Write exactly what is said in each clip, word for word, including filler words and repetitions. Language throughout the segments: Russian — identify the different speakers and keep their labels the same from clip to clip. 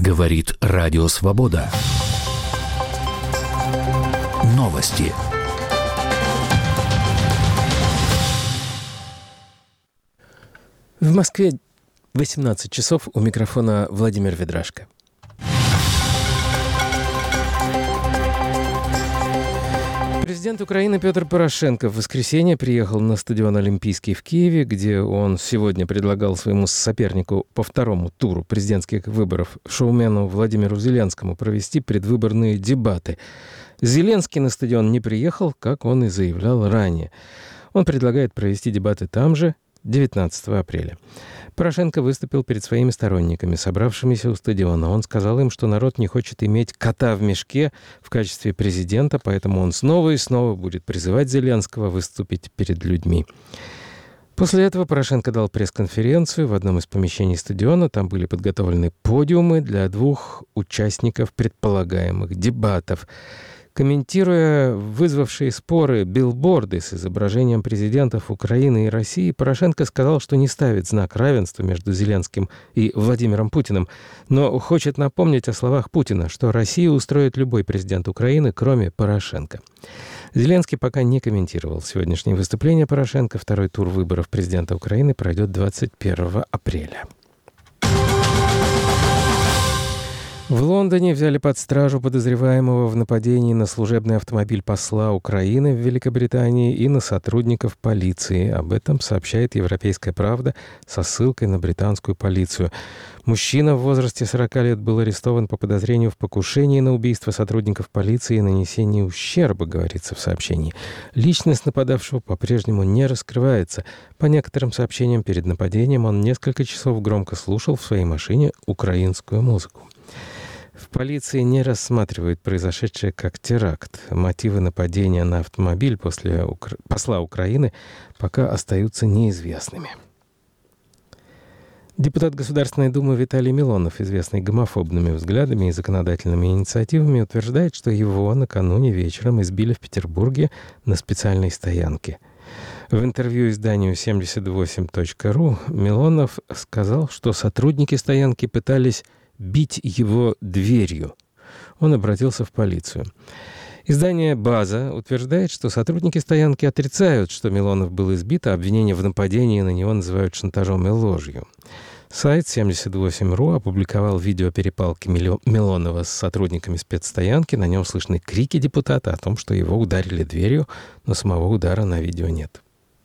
Speaker 1: Говорит Радио Свобода. Новости.
Speaker 2: В Москве восемнадцать часов, у микрофона Владимир Ведрашко. Президент Украины Петр Порошенко в воскресенье приехал на стадион Олимпийский в Киеве, где он сегодня предлагал своему сопернику по второму туру президентских выборов, шоумену Владимиру Зеленскому, провести предвыборные дебаты. Зеленский на стадион не приехал, как он и заявлял ранее. Он предлагает провести дебаты там же, девятнадцатого апреля. Порошенко выступил перед своими сторонниками, собравшимися у стадиона. Он сказал им, что народ не хочет иметь кота в мешке в качестве президента, поэтому он снова и снова будет призывать Зеленского выступить перед людьми. После этого Порошенко дал пресс-конференцию в одном из помещений стадиона. Там были подготовлены подиумы для двух участников предполагаемых дебатов. Комментируя вызвавшие споры билборды с изображением президентов Украины и России, Порошенко сказал, что не ставит знак равенства между Зеленским и Владимиром Путиным, но хочет напомнить о словах Путина, что Россию устроит любой президент Украины, кроме Порошенко. Зеленский пока не комментировал сегодняшнее выступление Порошенко. Второй тур выборов президента Украины пройдет двадцать первого апреля. В Лондоне взяли под стражу подозреваемого в нападении на служебный автомобиль посла Украины в Великобритании и на сотрудников полиции. Об этом сообщает «Европейская правда» со ссылкой на британскую полицию. Мужчина в возрасте сорока лет был арестован по подозрению в покушении на убийство сотрудников полиции и нанесении ущерба, говорится в сообщении. Личность нападавшего по-прежнему не раскрывается. По некоторым сообщениям, перед нападением он несколько часов громко слушал в своей машине украинскую музыку. В полиции не рассматривают произошедшее как теракт. Мотивы нападения на автомобиль после Укра... посла Украины пока остаются неизвестными. Депутат Государственной Думы Виталий Милонов, известный гомофобными взглядами и законодательными инициативами, утверждает, что его накануне вечером избили в Петербурге на специальной стоянке. В интервью изданию семьдесят восемь точка ру Милонов сказал, что сотрудники стоянки пытались бить его дверью. Он обратился в полицию. Издание «База» утверждает, что сотрудники стоянки отрицают, что Милонов был избит, а обвинения в нападении на него называют шантажом и ложью. Сайт семьдесят восемь точка ру опубликовал видео перепалки Милонова с сотрудниками спецстоянки. На нем слышны крики депутата о том, что его ударили дверью, но самого удара на видео нет.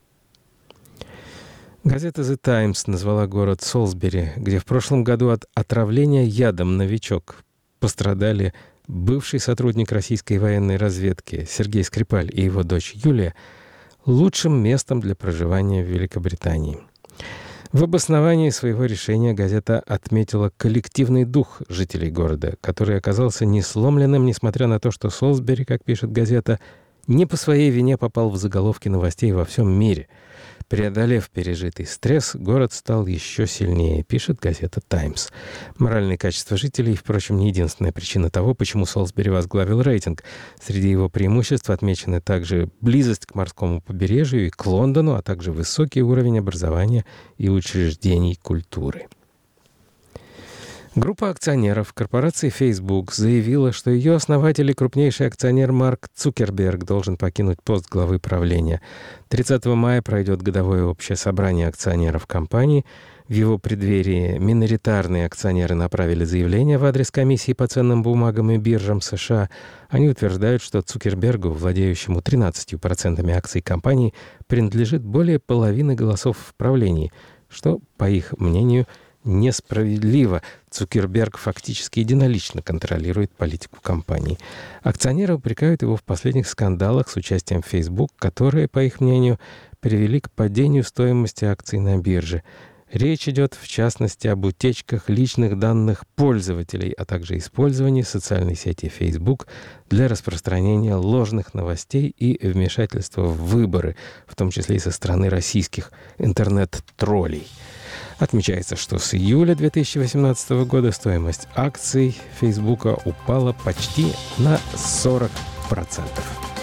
Speaker 2: Газета «The Times» назвала город Солсбери, где в прошлом году от отравления ядом «Новичок» пострадали бывший сотрудник российской военной разведки Сергей Скрипаль и его дочь Юлия, лучшим местом для проживания в Великобритании. В обосновании своего решения газета отметила коллективный дух жителей города, который оказался несломленным, несмотря на то, что Солсбери, как пишет газета, не по своей вине попал в заголовки новостей во всем мире. Преодолев пережитый стресс, город стал еще сильнее, пишет газета «Таймс». Моральные качества жителей, впрочем, не единственная причина того, почему Солсбери возглавил рейтинг. Среди его преимуществ отмечены также близость к морскому побережью и к Лондону, а также высокий уровень образования и учреждений культуры. Группа акционеров корпорации Facebook заявила, что ее основатель и крупнейший акционер Марк Цукерберг должен покинуть пост главы правления. тридцатого мая пройдет годовое общее собрание акционеров компании. В его преддверии миноритарные акционеры направили заявление в адрес комиссии по ценным бумагам и биржам США. Они утверждают, что Цукербергу, владеющему тринадцатью процентами акций компании, принадлежит более половины голосов в правлении, что, по их мнению, несправедливо. Цукерберг фактически единолично контролирует политику компании. Акционеры упрекают его в последних скандалах с участием Facebook, которые, по их мнению, привели к падению стоимости акций на бирже. Речь идет, в частности, об утечках личных данных пользователей, а также использовании социальной сети Facebook для распространения ложных новостей и вмешательства в выборы, в том числе и со стороны российских интернет-троллей. Отмечается, что с июля две тысячи восемнадцатого года стоимость акций Фейсбука упала почти на сорок процентов.